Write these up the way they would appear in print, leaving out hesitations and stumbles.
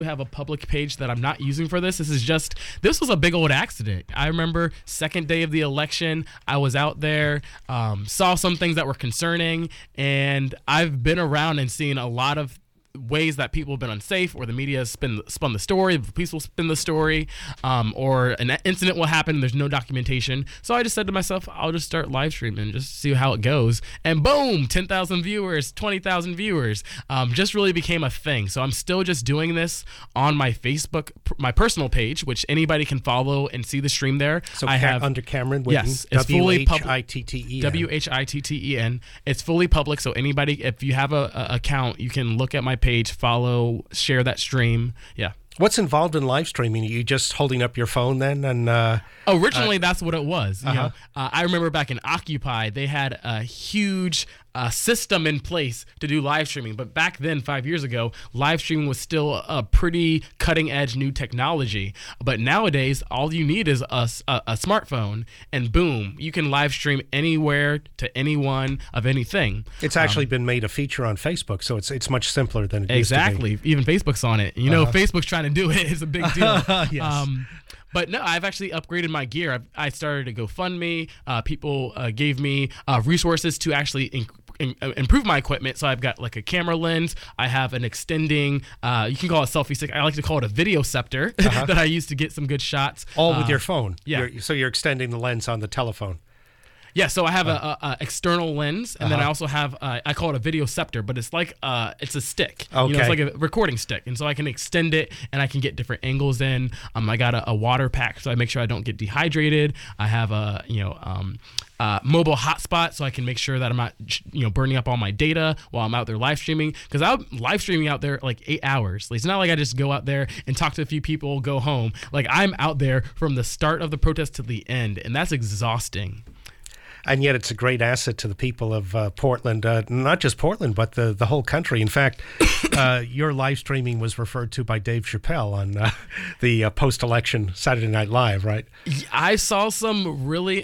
have a public page that I'm not using for this. This was a big old accident. I remember second day of the election, I was out there, saw some things that were concerning, and I've been around and seen a lot of ways that people have been unsafe, or the media has spun the story, the police will spin the story, or an incident will happen and there's no documentation. So I just said to myself, I'll just start live streaming and just see how it goes. And boom, 10,000 viewers, 20,000 viewers, just really became a thing. So I'm still just doing this on my Facebook, my personal page, which anybody can follow and see the stream there. So I have under Cameron Whitten, yes, it's fully public. WHITTEN. It's fully public. So anybody, if you have a account, you can look at my page, follow, share that stream. Yeah. What's involved in live streaming? Are you just holding up your phone then? And originally, that's what it was. You know, I remember back in Occupy, they had a huge system in place to do live streaming. But back then, 5 years ago, live streaming was still a pretty cutting edge new technology. But nowadays, all you need is a smartphone, and boom, you can live stream anywhere to anyone of anything. It's actually been made a feature on Facebook, so it's much simpler than it used to be. Exactly. Even Facebook's on it. You know, Facebook's trying to do it. It's a big deal. Yes. But no, I've actually upgraded my gear. I started a GoFundMe. People gave me resources to actually improve my equipment. So I've got like a camera lens. I have an extending, you can call it selfie stick. I like to call it a video scepter that I use to get some good shots. All with your phone. Yeah. So you're extending the lens on the telephone. Yeah, so I have a external lens, and then I also have I call it a video scepter, but it's like it's a stick. Okay. You know, it's like a recording stick, and so I can extend it, and I can get different angles in. I got a water pack, so I make sure I don't get dehydrated. I have a mobile hotspot, so I can make sure that I'm not burning up all my data while I'm out there live streaming, because I'm live streaming out there like 8 hours. It's not like I just go out there and talk to a few people, go home. Like, I'm out there from the start of the protest to the end, and that's exhausting. And yet it's a great asset to the people of Portland, not just Portland, but the whole country. In fact, your live streaming was referred to by Dave Chappelle on the post-election Saturday Night Live, right? I saw some really...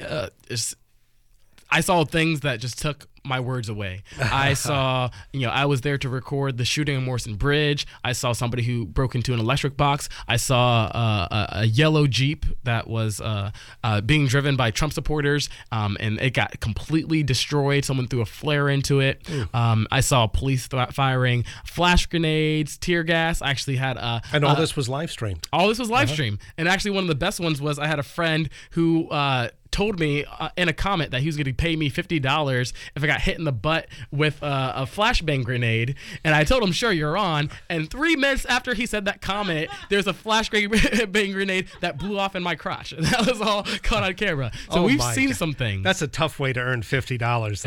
I saw things that just took my words away. I saw, I was there to record the shooting on Morrison Bridge. I saw somebody who broke into an electric box. I saw a yellow Jeep that was being driven by Trump supporters, and it got completely destroyed. Someone threw a flare into it. I saw police firing flash grenades, tear gas. I actually had and all this was live streamed. All this was live streamed. And actually one of the best ones was I had a friend who told me in a comment that he was going to pay me $50 if I got hit in the butt with a flashbang grenade. And I told him, sure, you're on. And 3 minutes after he said that comment, there's a flashbang grenade that blew off in my crotch. And that was all caught on camera. So we've seen some things. That's a tough way to earn $50.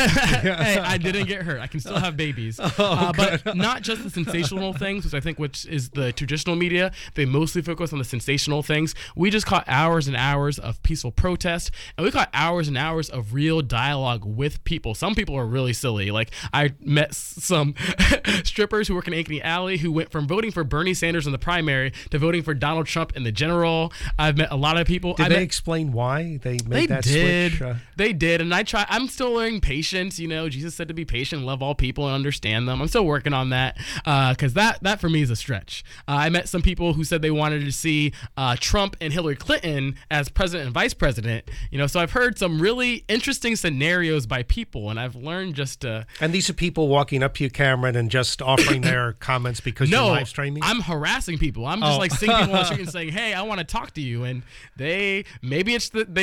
Hey, I didn't get hurt. I can still have babies. But not just the sensational things, which is the traditional media. They mostly focus on the sensational things. We just caught hours and hours of peaceful protest. And we got hours and hours of real dialogue with people. Some people are really silly. Like, I met some strippers who work in Ankeny Alley who went from voting for Bernie Sanders in the primary to voting for Donald Trump in the general. I've met a lot of people. Did they explain why they made that switch? They did. And I'm still learning patience. Jesus said to be patient, love all people, and understand them. I'm still working on that, because that for me is a stretch. I met some people who said they wanted to see Trump and Hillary Clinton as president and vice president. So I've heard some really interesting scenarios by people, and I've learned just to... And these are people walking up to you, Cameron, and just offering their comments because you're live streaming? I'm harassing people. I'm just seeing people on the street and saying, hey, I want to talk to you. And maybe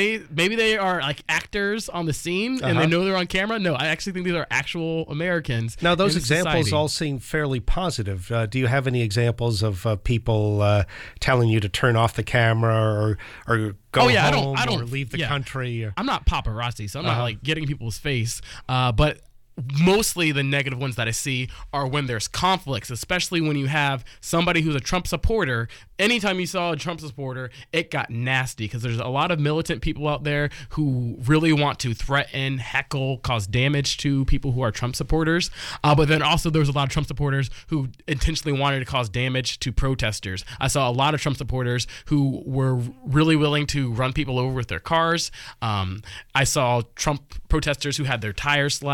they are like actors on the scene and they know they're on camera. No, I actually think these are actuor Americans. Now, those examples all seem fairly positive. Do you have any examples of people telling you to turn off the camera or go home or leave the country? I'm not paparazzi, so I'm not like getting people's face. But mostly the negative ones that I see are when there's conflicts, especially when you have somebody who's a Trump supporter. Anytime you saw a Trump supporter, it got nasty, because there's a lot of militant people out there who really want to threaten, heckle, cause damage to people who are Trump supporters. But then also there's a lot of Trump supporters who intentionally wanted to cause damage to protesters. I saw a lot of Trump supporters who were really willing to run people over with their cars. I saw Trump protesters who had their tires slashed.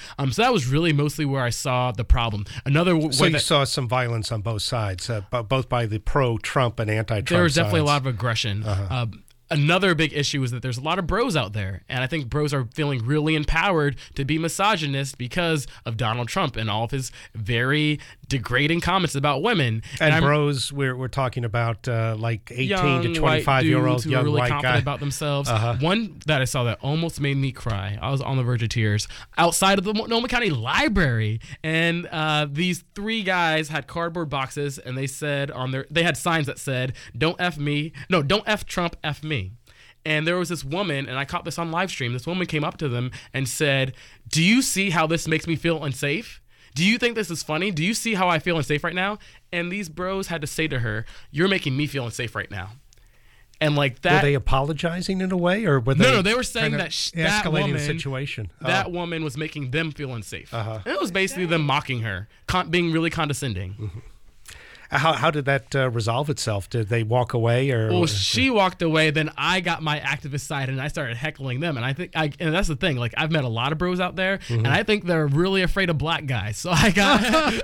So that was really mostly where I saw the problem. So you saw some violence on both sides, both by the pro-Trump and anti-Trump There was definitely sides. a lot of aggression. Another big issue is that there's a lot of bros out there, and I think bros are feeling really empowered to be misogynist because of Donald Trump and all of his very degrading comments about women. And bros, we're talking about like 18 young, to 25-year-old who young are really white confident guy. about themselves. One that I saw that almost made me cry. I was on the verge of tears outside of the Multnomah County Library, and these three guys had cardboard boxes, and they said they had signs that said, "Don't F me, no, don't F Trump, F me." And there was this woman, and I caught this on live stream. This woman came up to them and said, "Do you see how this makes me feel unsafe? Do you think this is funny? Do you see how I feel unsafe right now?" And these bros had to say to her, "You're making me feel unsafe right now." And like that. Were they apologizing in a way, or were they? No, they were saying that that escalating woman, the situation. That woman was making them feel unsafe. And it was basically them mocking her, being really condescending. How did that resolve itself? Did they walk away, or? Well, she walked away. Then I got my activist side, and I started heckling them. And I think, and that's the thing. Like, I've met a lot of bros out there, and I think they're really afraid of black guys. So I got,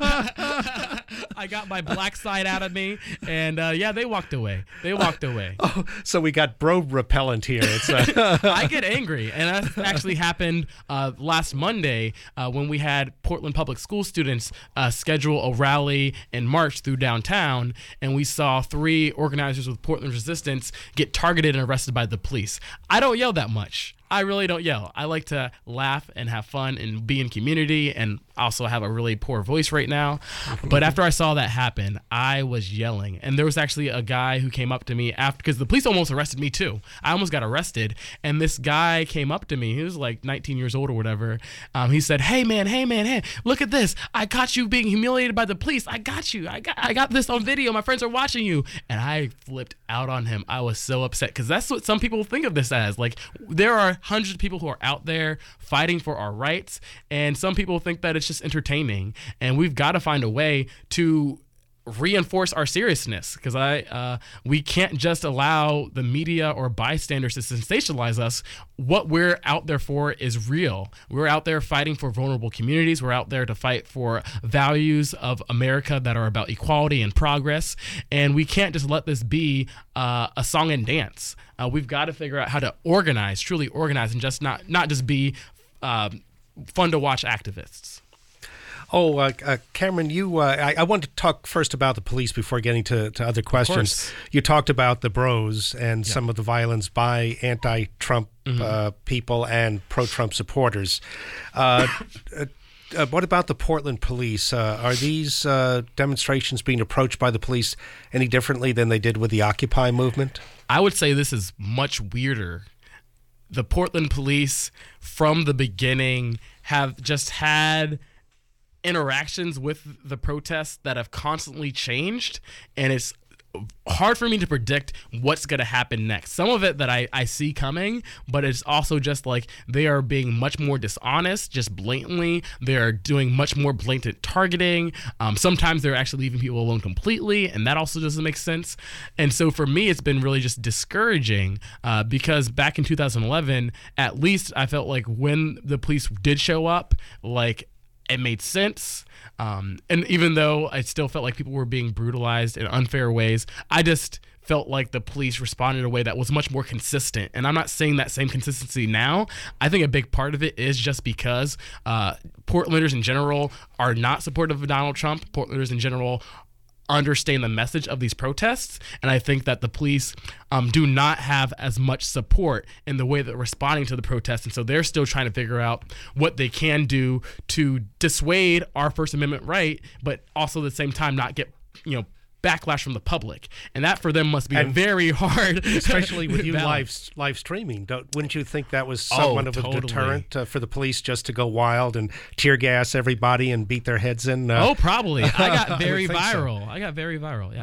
I got my black side out of me, and yeah, they walked away. Oh, so we got bro repellent here. It's I get angry, and that actually happened last Monday when we had Portland Public School students schedule a rally and march through downtown, and we saw 3 organizers with Portland Resistance get targeted and arrested by the police. I don't yell that much. I really don't yell. I like to laugh and have fun and be in community, and also have a really poor voice right now. But after I saw that happen, I was yelling. And there was actually a guy who came up to me after, because the police almost arrested me too. I almost got arrested. And this guy came up to me. He was like 19 years old or whatever. He said, hey, look at this. I caught you being humiliated by the police. I got you. I got this on video. My friends are watching you. And I flipped out on him. I was so upset, because that's what some people think of this as. Like, there are hundreds of people who are out there fighting for our rights, and some people think that it's just entertaining, and we've got to find a way to reinforce our seriousness, because we can't just allow the media or bystanders to sensationalize us. What we're out there for is real. We're out there fighting for vulnerable communities. We're out there to fight for values of America that are about equality and progress, and we can't just let this be a song and dance. We've got to figure out how to organize, truly organize, and just not just be fun to watch activists. Oh, Cameron, I want to talk first about the police before getting to other questions. You talked about the bros and some of the violence by anti-Trump people and pro-Trump supporters. What about the Portland police? Are these demonstrations being approached by the police any differently than they did with the Occupy movement? I would say this is much weirder. The Portland police, from the beginning, have just had interactions with the protests that have constantly changed, and it's hard for me to predict what's going to happen next. Some of it that I see coming, but it's also just like they are being much more dishonest, just blatantly. They're doing much more blatant targeting. Sometimes they're actually leaving people alone completely, and that also doesn't make sense. And so for me, it's been really just discouraging because back in 2011, at least I felt like when the police did show up, like, it made sense. And even though I still felt like people were being brutalized in unfair ways, I just felt like the police responded in a way that was much more consistent. And I'm not saying that same consistency now. I think a big part of it is just because Portlanders in general are not supportive of Donald Trump. Portlanders in general understand the message of these protests, and I think that the police do not have as much support in the way that they're responding to the protests, and so they're still trying to figure out what they can do to dissuade our First Amendment right, but also at the same time not get backlash from the public, and that for them must be very hard, especially with you live streaming. Wouldn't you think that was somewhat of a deterrent for the police just to go wild and tear gas everybody and beat their heads in? Probably. I got very viral. So. I got very viral. Yeah.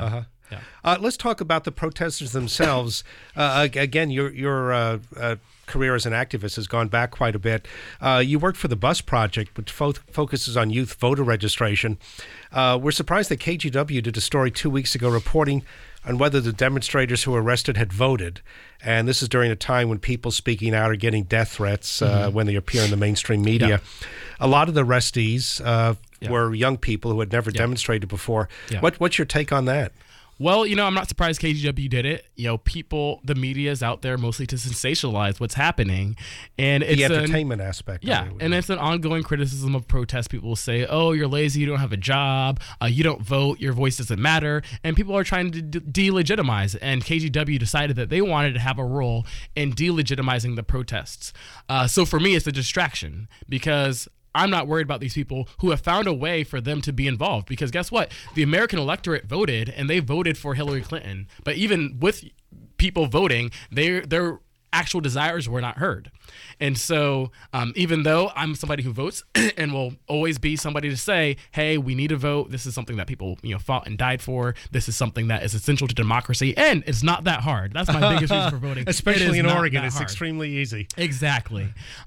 Let's talk about the protesters themselves. Again, your career as an activist has gone back quite a bit. You worked for the Bus Project, which focuses on youth voter registration. We're surprised that KGW did a story 2 weeks ago reporting on whether the demonstrators who were arrested had voted. And this is during a time when people speaking out are getting death threats when they appear in the mainstream media. A lot of the arrestees were young people who had never demonstrated before. What's your take on that? Well, I'm not surprised KGW did it. The media is out there mostly to sensationalize what's happening. And it's the entertainment aspect. Yeah, and it's an ongoing criticism of protest. People will say, oh, you're lazy, you don't have a job, you don't vote, your voice doesn't matter. And people are trying to delegitimize. And KGW decided that they wanted to have a role in delegitimizing the protests. So for me, it's a distraction because I'm not worried about these people who have found a way for them to be involved, because guess what? The American electorate voted, and they voted for Hillary Clinton. But even with people voting, their actual desires were not heard. And so even though I'm somebody who votes and will always be somebody to say, hey, we need to vote. This is something that people fought and died for. This is something that is essential to democracy. And it's not that hard. That's my biggest reason for voting. Especially in Oregon, it's extremely easy. Exactly.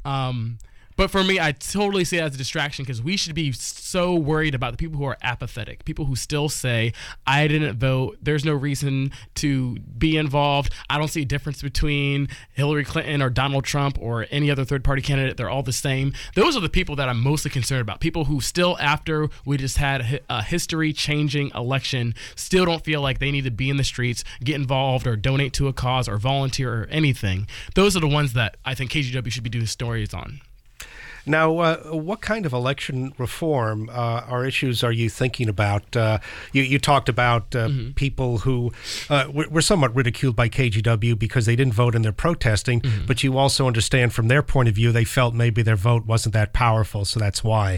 But for me, I totally see it as a distraction, because we should be so worried about the people who are apathetic, people who still say, I didn't vote, there's no reason to be involved, I don't see a difference between Hillary Clinton or Donald Trump or any other third-party candidate, they're all the same. Those are the people that I'm mostly concerned about, people who still, after we just had a history-changing election, still don't feel like they need to be in the streets, get involved, or donate to a cause, or volunteer, or anything. Those are the ones that I think KGW should be doing stories on. Now, what kind of election reform or issues are you thinking about? You talked about people who were somewhat ridiculed by KGW because they didn't vote and they're protesting, but you also understand from their point of view, they felt maybe their vote wasn't that powerful, so that's why.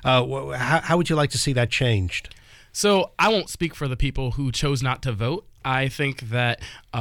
How would you like to see that changed? So I won't speak for the people who chose not to vote. I think that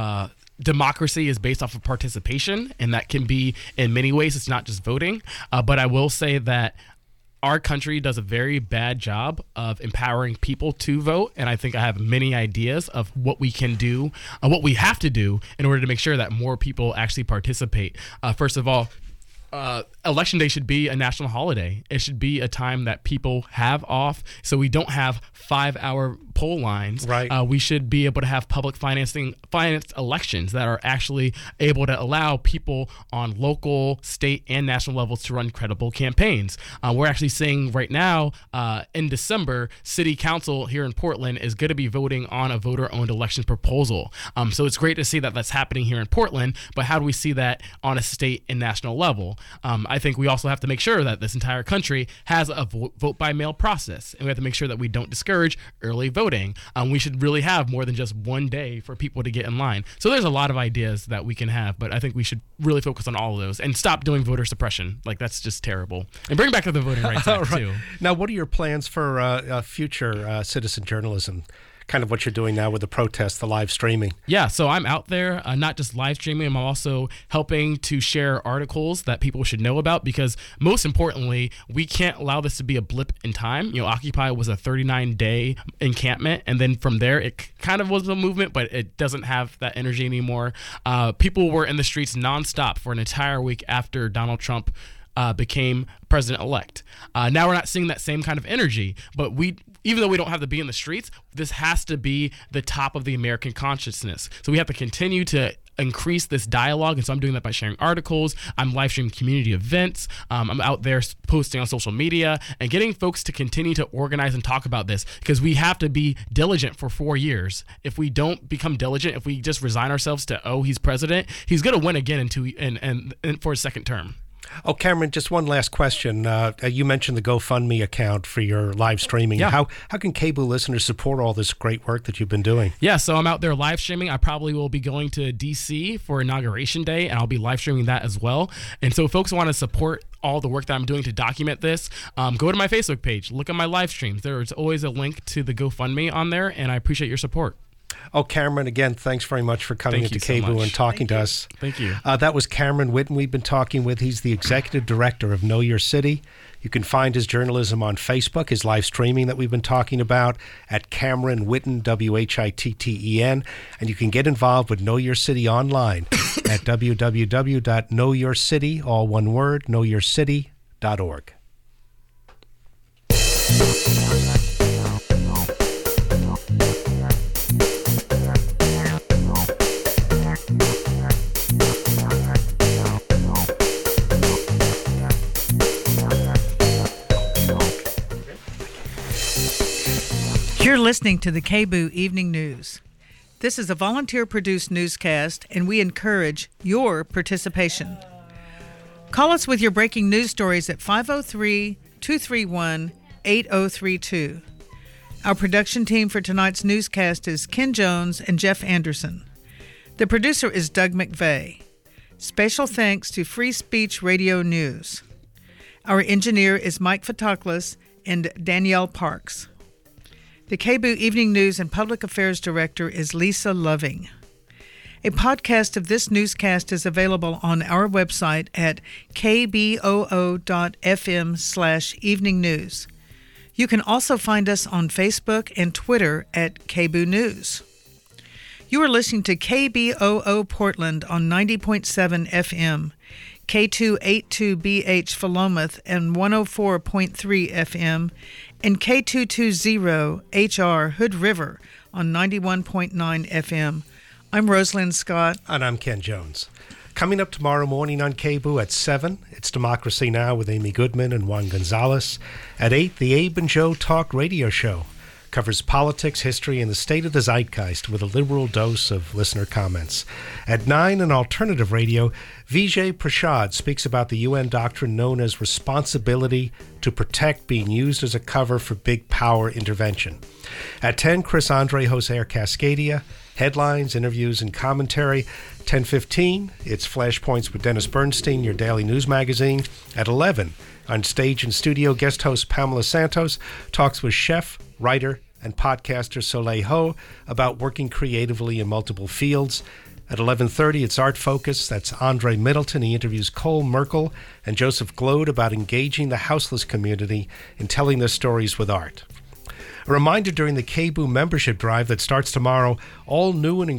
democracy is based off of participation, and that can be in many ways. It's not just voting. But I will say that our country does a very bad job of empowering people to vote. And I think I have many ideas of what we can do, what we have to do in order to make sure that more people actually participate. First of all, Election Day should be a national holiday. It should be a time that people have off, so we don't have 5-hour poll lines. Right. We should be able to have public financed elections that are actually able to allow people on local, state, and national levels to run credible campaigns. We're actually seeing right now in December, City Council here in Portland is going to be voting on a voter-owned election proposal. So it's great to see that that's happening here in Portland, but how do we see that on a state and national level? I think we also have to make sure that this entire country has a vote-by-mail process, and we have to make sure that we don't discourage early voting. We should really have more than just one day for people to get in line. So there's a lot of ideas that we can have, but I think we should really focus on all of those and stop doing voter suppression. Like, that's just terrible. And bring back the Voting Rights Act, too. Now, what are your plans for future citizen journalism? Kind of what you're doing now with the protests, the live streaming. Yeah, so I'm out there, not just live streaming, I'm also helping to share articles that people should know about, because most importantly, we can't allow this to be a blip in time. Occupy was a 39-day encampment, and then from there, it kind of was a movement, but it doesn't have that energy anymore. People were in the streets nonstop for an entire week after Donald Trump became president-elect. Now we're not seeing that same kind of energy, but even though we don't have to be in the streets, this has to be the top of the American consciousness. So we have to continue to increase this dialogue, and so I'm doing that by sharing articles. I'm live streaming community events. I'm out there posting on social media and getting folks to continue to organize and talk about this, because we have to be diligent for 4 years. If we don't become diligent, if we just resign ourselves to, oh, he's president, he's going to win again in for his second term. Oh, Cameron, just one last question. You mentioned the GoFundMe account for your live streaming. Yeah. How can cable listeners support all this great work that you've been doing? Yeah, so I'm out there live streaming. I probably will be going to D.C. for Inauguration Day, and I'll be live streaming that as well. And so if folks want to support all the work that I'm doing to document this, go to my Facebook page, look at my live streams. There's always a link to the GoFundMe on there, and I appreciate your support. Oh, Cameron, again, thanks very much for coming into KBOO and talking to us. Thank you. That was Cameron Whitten we've been talking with. He's the executive director of Know Your City. You can find his journalism on Facebook, his live streaming that we've been talking about, at Cameron Whitten, Whitten. And you can get involved with Know Your City online at www.knowyourcity, all one word, knowyourcity.org. You're listening to the KBOO Evening News. This is a volunteer-produced newscast, and we encourage your participation. Call us with your breaking news stories at 503-231-8032. Our production team for tonight's newscast is Ken Jones and Jeff Anderson. The producer is Doug McVeigh. Special thanks to Free Speech Radio News. Our engineer is Mike Fotoklis and Danielle Parks. The KBOO Evening News and Public Affairs Director is Lisa Loving. A podcast of this newscast is available on our website at kboo.fm/evening news. You can also find us on Facebook and Twitter at KBOO News. You are listening to KBOO Portland on 90.7 FM, K282BH Philomath and 104.3 FM, and K220HR Hood River on 91.9 FM. I'm Rosalind Scott. And I'm Ken Jones. Coming up tomorrow morning on KBOO at 7, it's Democracy Now! With Amy Goodman and Juan Gonzalez. At 8, the Abe and Joe Talk Radio Show covers politics, history, and the state of the zeitgeist with a liberal dose of listener comments. At 9, in alternative radio, Vijay Prashad speaks about the UN doctrine known as responsibility to protect being used as a cover for big power intervention. At 10, Chris Andre hosts Air Cascadia, headlines, interviews, and commentary. 10:15, it's Flashpoints with Dennis Bernstein, your daily news magazine. At 11, on stage and studio, guest host Pamela Santos talks with chef, writer, and podcaster Soleil Ho about working creatively in multiple fields. At 11:30, it's Art Focus. That's Andre Middleton. He interviews Cole Merkel and Joseph Glode about engaging the houseless community in telling their stories with art. A reminder during the KBOO membership drive that starts tomorrow, all new and